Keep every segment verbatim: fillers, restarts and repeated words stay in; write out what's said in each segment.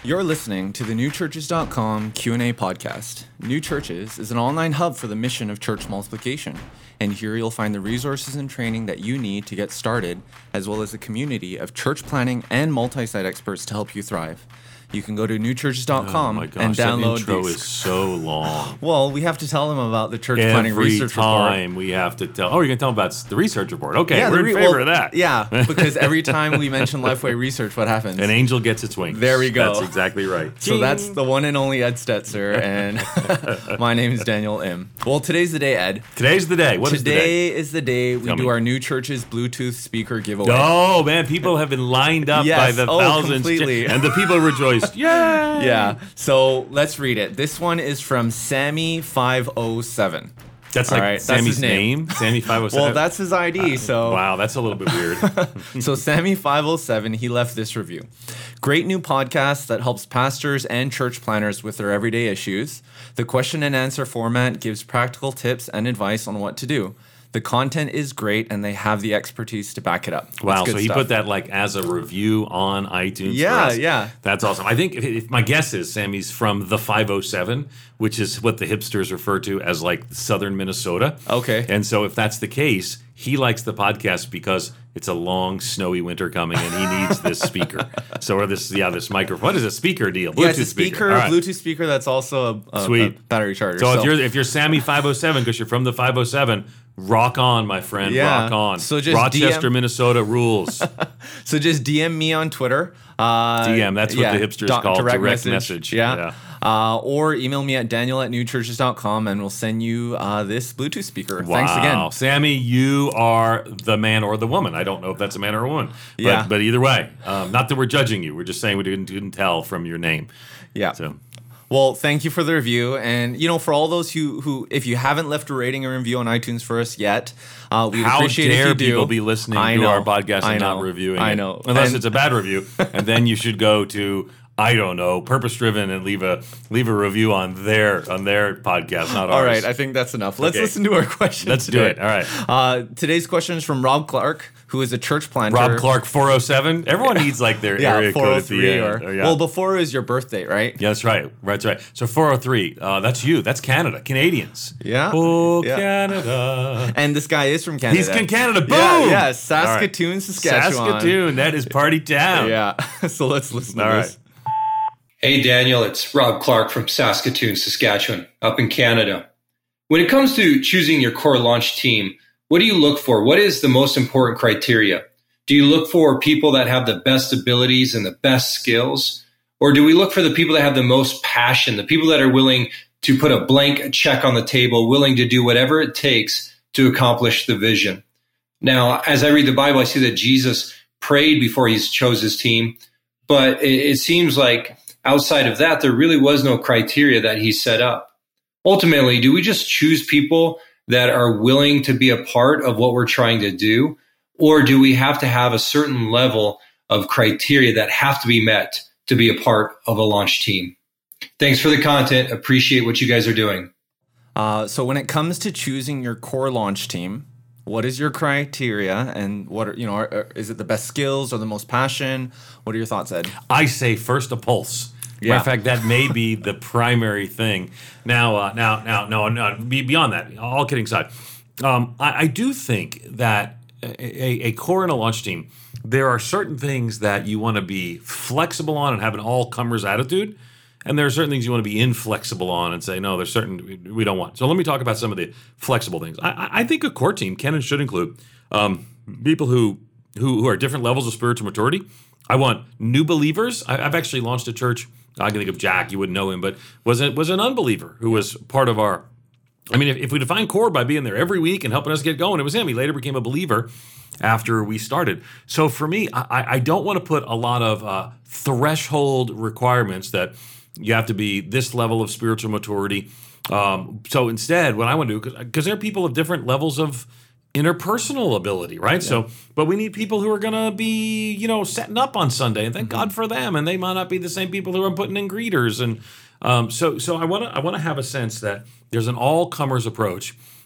You're listening to the new churches dot com Q and A podcast. New Churches is an online hub for the mission of church multiplication. And here you'll find the resources and training that you need to get started, as well as a community of church planning and multi-site experts to help you thrive. You can go to new churches dot com oh my gosh, and download that intro the... is so long. Well, we have to tell them about the church Every planning research time report. we have to tell. Oh, you're going to tell them about the research report. Okay, Yeah, we're the in re- favor well, of that. Yeah, because every time we mention Lifeway Research, what happens? An angel gets its wings. There we go. That's exactly right. So that's the one and only Ed Stetzer, and my name is Daniel M. Well, today's the day, Ed. Today's the day. What Today is the day? is the day we Tell do me. our New Churches Bluetooth speaker giveaway. Oh, man, people have been lined up Yes. by the Oh, thousands. completely. And the people rejoiced. Yay! Yeah, so let's read it. This one is from Sammy five oh seven. That's All like right, that's Sammy's his name. name. Sammy five oh seven. Well, that's his I D, so... Wow, that's a little bit weird. So Sammy five oh seven, he left this review. Great new podcast that helps pastors and church planners with their everyday issues. The question and answer format gives practical tips and advice on what to do. The content is great, and they have the expertise to back it up. That's Wow, good so he stuff. put that like as a review on iTunes. Yeah, for us. yeah. That's awesome. I think if, if my guess is Sammy's from the five oh seven, which is what the hipsters refer to as like southern Minnesota. Okay. And so if that's the case, he likes the podcast because it's a long, snowy winter coming, and he needs this speaker. So, or this, yeah, this microphone. What is a speaker deal? Bluetooth Yeah, it's a speaker, All right. Bluetooth speaker that's also a, a, Sweet. a battery charger. So, if you're if you're Sammy five oh seven because you're from the five oh seven, rock on, my friend, Yeah. rock on. So just Rochester, D M Minnesota rules. So just D M me on Twitter. Uh, D M, that's what yeah, the hipsters do- call direct message. Yeah. Yeah. Uh, or email me at daniel at new churches dot com and we'll send you uh, this Bluetooth speaker. Wow. Thanks again. Sammy, you are the man or the woman. I don't know if that's a man or a woman. But, Yeah. but either way, um, not that we're judging you. We're just saying we didn't, didn't tell from your name. Yeah. So Well, thank you for the review. And, you know, for all those who, who if you haven't left a rating or review on iTunes for us yet, uh, we how appreciate dare if you do. people be listening I to know, our podcast I and know, not reviewing I it? know. Unless And- it's a bad review. And then you should go to, I don't know, Purpose Driven and leave a leave a review on their on their podcast, not ours. All right, I think that's enough. Let's Okay. listen to our question Let's today. do it. All right. Uh, today's question is from Rob Clark, who is a church planter. Rob Clark four oh seven. Everyone needs like their Yeah, area code at the four oh three end. or, Oh, yeah. well, before is your birth date, right? Yeah, that's right. That's right. So four oh three, uh, that's you. That's Canada. Canadians. Yeah. Oh, Yeah. Canada. And this guy is from Canada. He's in Canada. Boom! Yeah, yeah, All right. Saskatoon, Saskatchewan. Saskatoon. That is party town. Yeah. So let's listen to All this. right. Hey Daniel, it's Rob Clark from Saskatoon, Saskatchewan, up in Canada. When it comes to choosing your core launch team, what do you look for? What is the most important criteria? Do you look for people that have the best abilities and the best skills? Or do we look for the people that have the most passion, the people that are willing to put a blank check on the table, willing to do whatever it takes to accomplish the vision? Now, as I read the Bible, I see that Jesus prayed before he chose his team, but it, it seems like outside of that, there really was no criteria that he set up. Ultimately, do we just choose people that are willing to be a part of what we're trying to do? Or do we have to have a certain level of criteria that have to be met to be a part of a launch team? Thanks for the content. Appreciate what you guys are doing. Uh, so when it comes to choosing your core launch team, what is your criteria, and what are, you know, are, are, is it the best skills or the most passion? What are your thoughts, Ed? I say first a pulse. Yeah. Matter of fact, that may be the primary thing. Now, uh, now, now, no, no. be- Beyond that, all kidding aside, um, I, I do think that a, a, a core and a launch team, there are certain things that you want to be flexible on and have an all-comers attitude, and there are certain things you want to be inflexible on and say, no, there's certain we, we don't want. So let me talk about some of the flexible things. I, I- I think a core team can and should include um, people who, who who are different levels of spiritual maturity. I want new believers. I, I've actually launched a church. I can think of Jack. You wouldn't know him, but was it was an unbeliever who was part of our. I mean, if, if we define core by being there every week and helping us get going, it was him. He later became a believer after we started. So for me, I, I don't want to put a lot of uh, threshold requirements that you have to be this level of spiritual maturity. Um, so instead, what I want to do, because there are people of different levels of interpersonal ability, right? Yeah. So, but we need people who are going to be, you know, setting up on Sunday, and thank mm-hmm. God for them. And they might not be the same people who are putting in greeters. And um, so, so I want to, I want to have a sense that there's an all-comers approach.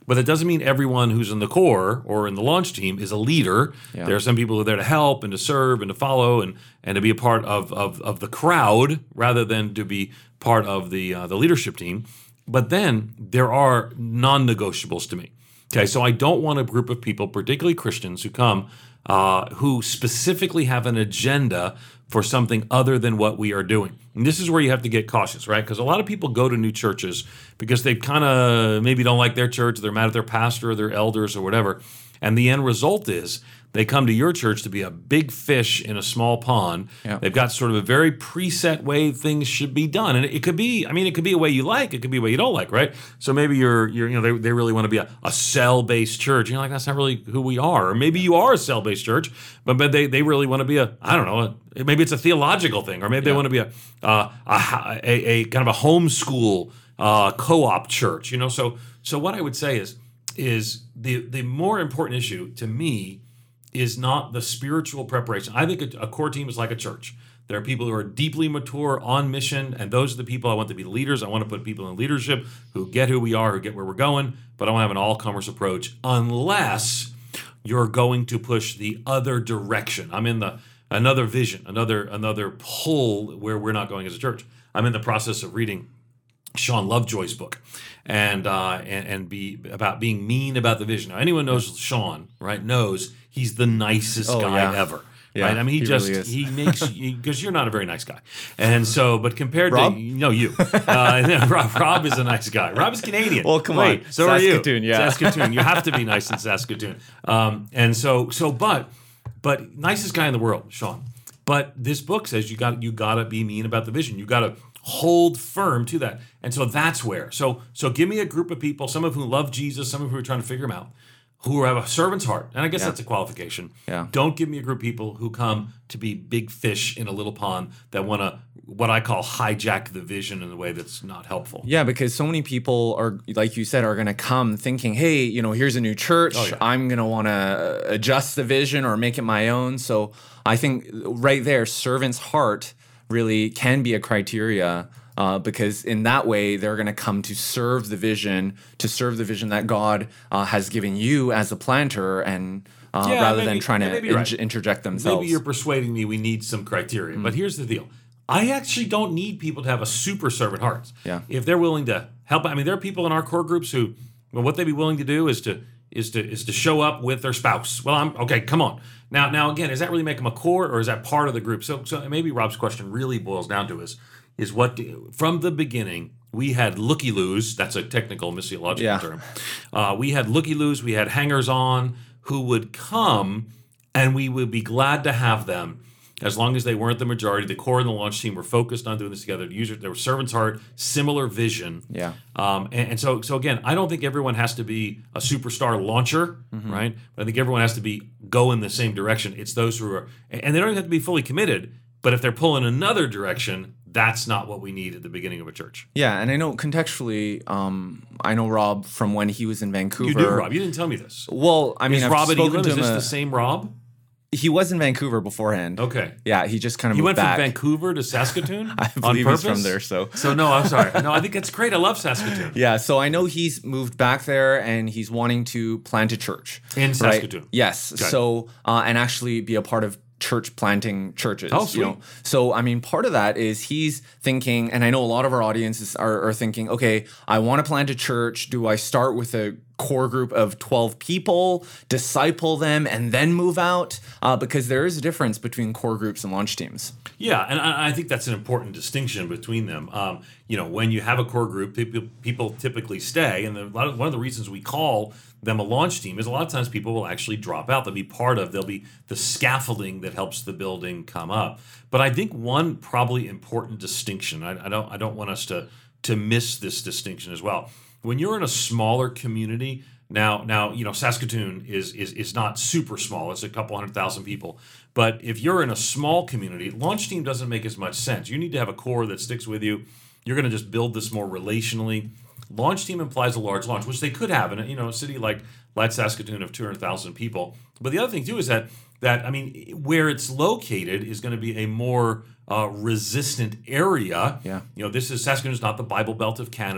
But that doesn't mean everyone who's in the core or in the launch team is a leader. Yeah. There are some people who are there to help and to serve and to follow and, and to be a part of, of, of the crowd rather than to be part of the uh, the leadership team. But then there are non-negotiables to me. Okay, so I don't want a group of people, particularly Christians, who come uh, who specifically have an agenda for something other than what we are doing. And this is where you have to get cautious, right? Because a lot of people go to new churches because they kind of maybe don't like their church, they're mad at their pastor or their elders or whatever. And the end result is they come to your church to be a big fish in a small pond. Yeah. They've got sort of a very preset way things should be done. And it could be, I mean, it could be a way you like, it could be a way you don't like, right? So maybe you're, you're you know, they, they really want to be a, a cell-based church. You're like, that's not really who we are. Or maybe you are a cell-based church, but, but they, they really want to be a, I don't know, a, maybe it's a theological thing, or maybe yeah. they want to be a, uh, a, a, a kind of a homeschool uh, co-op church, you know? So, so what I would say is, is the, the more important issue to me is not the spiritual preparation. I think a, a core team is like a church. There are people who are deeply mature, on mission, and those are the people I want to be leaders. I want to put people in leadership who get who we are, who get where we're going, but I want to have an all-comers approach unless you're going to push the other direction. I'm in the another vision, another another pull where we're not going as a church. I'm in the process of reading Sean Lovejoy's book, and uh, and and be about being mean about the vision. Now, anyone knows Sean, right? Knows he's the nicest oh, guy yeah. ever. Yeah, right? I mean, he, he just really is. he makes because you're not a very nice guy, and so but compared Rob? to no you, uh, Rob, Rob is a nice guy. Rob is Canadian. Well, come Wait, on, so are you? Saskatoon, yeah. Saskatoon. You have to be nice in Saskatoon, um, and so so but but nicest guy in the world, Sean. But this book says you got you got to be mean about the vision. You got to hold firm to that. And so that's where. So so give me a group of people, some of whom love Jesus, some of whom are trying to figure him out, who have a servant's heart. And I guess Yeah. that's a qualification. Yeah. Don't give me a group of people who come to be big fish in a little pond that want to, what I call hijack the vision in a way that's not helpful. Yeah, because so many people are, like you said, are going to come thinking, hey, you know, here's a new church. Oh, yeah. I'm going to want to adjust the vision or make it my own. So I think right there, servant's heart really can be a criteria uh, because in that way, they're going to come to serve the vision, to serve the vision that God uh, has given you as a planter and uh, Yeah, rather maybe- than trying yeah, to maybe you're in- right. interject themselves. Maybe you're persuading me we need some criteria. But here's the deal. I actually don't need people to have a super servant heart. Yeah. If they're willing to help, I mean, there are people in our core groups who, well, what they'd be willing to do is to is to is to show up with their spouse. Well, I'm okay. Come on. Now, now again, does that really make them a core, or is that part of the group? So, so maybe Rob's question really boils down to is is what do, from the beginning we had looky-loos. That's a technical missiological Yeah. term. Uh, we had looky-loos. We had hangers-on who would come, and we would be glad to have them. As long as they weren't the majority, the core and the launch team were focused on doing this together. User, there was servant's heart, similar vision. Yeah. Um, and, and so, so again, I don't think everyone has to be a superstar launcher, Mm-hmm. right? But I think everyone has to be go in the same direction. It's those who are, and they don't even have to be fully committed. But if they're pulling another direction, that's not what we need at the beginning of a church. Yeah, and I know contextually, um, I know Rob from when he was in Vancouver. You do, Rob. You didn't tell me this. Well, I mean, Is I've Rob at spoken Elam? to Is him. this a- the same Rob? He was in Vancouver beforehand. Okay. Yeah, he just kind of He moved went back. from Vancouver to Saskatoon I on believe purpose? he's from there, so. So no, I'm sorry. No, I think that's great. I love Saskatoon. Yeah, so I know he's moved back there and he's wanting to plant a church. In right? Saskatoon. Yes. Okay. So, uh, and actually be a part of church planting churches. Oh, You sweet. know? So, I mean, part of that is he's thinking, and I know a lot of our audiences are, are thinking, okay, I want to plant a church. Do I start with a core group of twelve people, disciple them, and then move out? Uh, because there is a difference between core groups and launch teams. Yeah, and I I think that's an important distinction between them. Um, you know, when you have a core group, people, people typically stay, and the, a lot of, one of the reasons we call them a launch team is a lot of times people will actually drop out. They'll be part of, they'll be the scaffolding that helps the building come up. But I think one probably important distinction, I, I don't, I don't want us to to miss this distinction as well. When you're in a smaller community, now, now you know Saskatoon is is is not super small. It's a couple hundred thousand people. But if you're in a small community, launch team doesn't make as much sense. You need to have a core that sticks with you. You're going to just build this more relationally. Launch team implies a large launch, which they could have in a, you know a city like like Saskatoon of two hundred thousand people. But the other thing too is that that I mean where it's located is going to be a more uh, resistant area. Yeah. You know, this is Saskatoon is not the Bible Belt of Canada.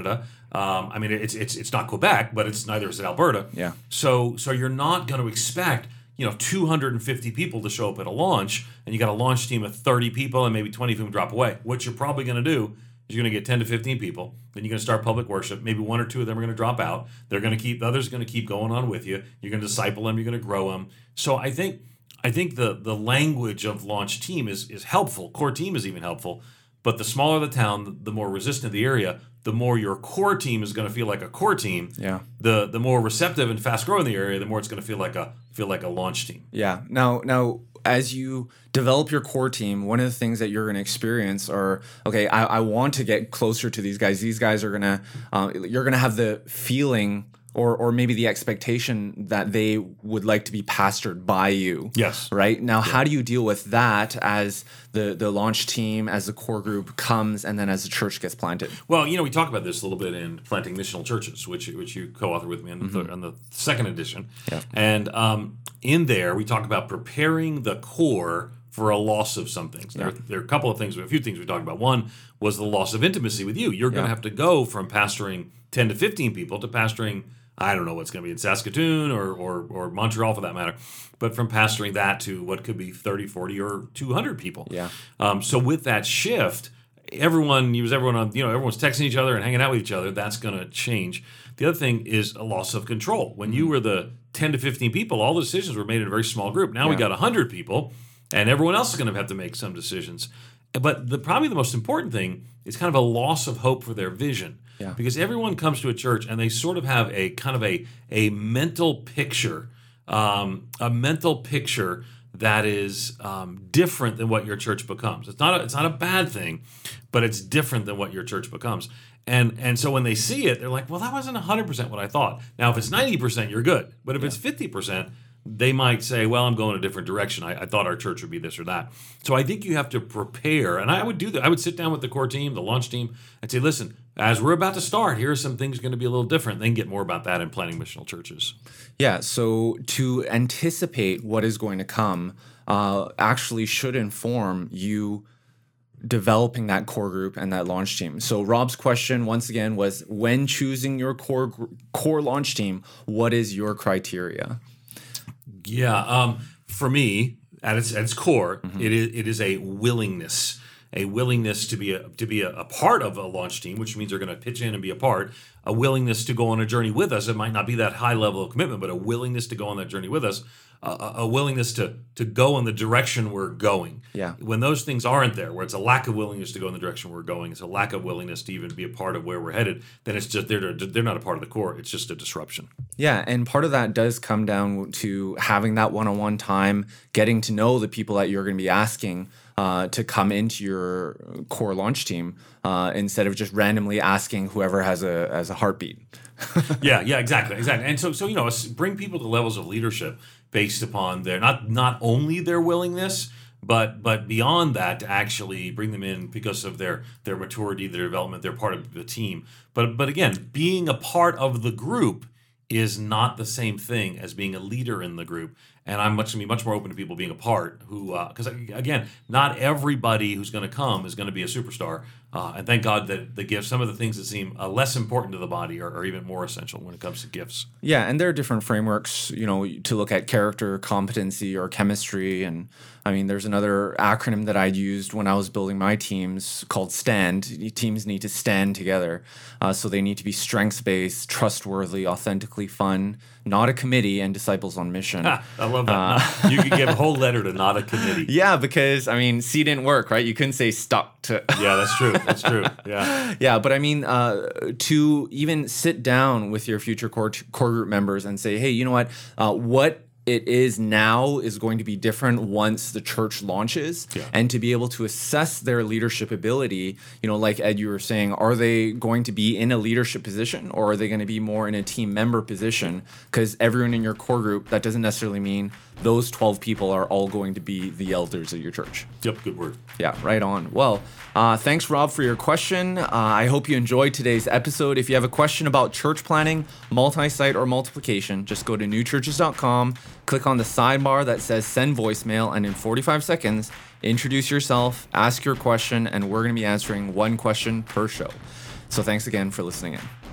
Um, I mean, it's it's it's not Quebec, but it's neither is it Alberta. Yeah. So so you're not going to expect you know two hundred fifty people to show up at a launch, and you got a launch team of thirty people, and maybe twenty of them drop away. What you're probably going to do is you're going to get ten to fifteen people. Then you're going to start public worship. Maybe one or two of them are going to drop out. They're going to keep the others are going to keep going on with you. You're going to disciple them. You're going to grow them. So I think I think the the language of launch team is is helpful. Core team is even helpful. But the smaller the town, the more resistant the area, the more your core team is going to feel like a core team. Yeah. The the more receptive and fast growing the area, the more it's going to feel like a feel like a launch team. Yeah. Now, now, as you develop your core team, one of the things that you're going to experience are, okay, I, I want to get closer to these guys. These guys are going to, uh, you're going to have the feeling or or maybe the expectation that they would like to be pastored by you. Yes. Right? Now, yeah. How do you deal with that as the, the launch team, as the core group comes, and then as the church gets planted? Well, you know, we talk about this a little bit in Planting Missional Churches, which which you co-authored with me on the, mm-hmm. th- on the second edition. Yeah. And um, in there, we talk about preparing the core for a loss of some things. Yeah. There, there are a couple of things, a few things we talked about. One was the loss of intimacy with you. You're going to yeah. have to go from pastoring ten to fifteen people to pastoring, I don't know what's going to be in Saskatoon or, or or Montreal for that matter, but from pastoring that to what could be thirty, forty, or two hundred people. Yeah. Um, so with that shift, everyone, use everyone on, you know, everyone's texting each other and hanging out with each other. That's going to change. The other thing is a loss of control. When you were the ten to fifteen people, all the decisions were made in a very small group. Now yeah. we got one hundred people, and everyone else is going to have to make some decisions. But the probably the most important thing is kind of a loss of hope for their vision. Yeah. Because everyone comes to a church and they sort of have a kind of a a mental picture, um, a mental picture that is um, different than what your church becomes. It's not a, it's not a bad thing, but it's different than what your church becomes. And and so when they see it, they're like, well, that wasn't one hundred percent what I thought. Now, if it's ninety percent, you're good. But if yeah. it's fifty percent, they might say, well, I'm going a different direction. I, I thought our church would be this or that. So I think you have to prepare. And I would do that. I would sit down with the core team, the launch team, and say, listen, as we're about to start, here are some things going to be a little different. Then get more about that in Planting Missional Churches. Yeah, so to anticipate what is going to come uh, actually should inform you developing that core group and that launch team. So Rob's question, once again, was when choosing your core core launch team, what is your criteria? Yeah, um, for me, at its at its core, mm-hmm. it is it is a willingness, a willingness to be a to be a, a part of a launch team, which means they're going to pitch in and be a part. A willingness to go on a journey with us. It might not be that high level of commitment, but a willingness to go on that journey with us. A, a willingness to to go in the direction we're going. Yeah. When those things aren't there, where it's a lack of willingness to go in the direction we're going, it's a lack of willingness to even be a part of where we're headed, then it's just they're they're not a part of the core. It's just a disruption. Yeah, and part of that does come down to having that one-on-one time, getting to know the people that you're going to be asking uh, to come into your core launch team uh, instead of just randomly asking whoever has a has a heartbeat. yeah, yeah, exactly, exactly. And so, so you know, bring people to levels of leadership based upon their not not only their willingness, but but beyond that, to actually bring them in because of their their maturity, their development. They're part of the team. But but again, being a part of the group is not the same thing as being a leader in the group. And I'm much going to be much more open to people being a part who, because uh, again, not everybody who's going to come is going to be a superstar. Uh, and thank God that the gifts, some of the things that seem uh, less important to the body are, are even more essential when it comes to gifts. Yeah, and there are different frameworks, you know, to look at character, competency, or chemistry. And I mean, there's another acronym that I used when I was building my teams called STAND. Teams need to stand together. Uh, so they need to be strengths-based, trustworthy, authentically fun, not a committee, and disciples on mission. I love that. Uh, you could give a whole letter to not a committee. Yeah, because, I mean, C didn't work, right? You couldn't say stuck to... Yeah, that's true. That's true. Yeah. Yeah, but I mean, uh, to even sit down with your future core, t- core group members and say, hey, you know what? Uh, what it is now is going to be different once the church launches, yeah. and to be able to assess their leadership ability, you know, like Ed, you were saying, are they going to be in a leadership position or are they going to be more in a team member position? Because everyone in your core group, that doesn't necessarily mean those twelve people are all going to be the elders of your church. Yep, good word. Yeah, right on. Well, uh, thanks, Rob, for your question. Uh, I hope you enjoyed today's episode. If you have a question about church planning, multi-site, or multiplication, just go to new churches dot com, click on the sidebar that says send voicemail, and in forty-five seconds, introduce yourself, ask your question, and we're going to be answering one question per show. So thanks again for listening in.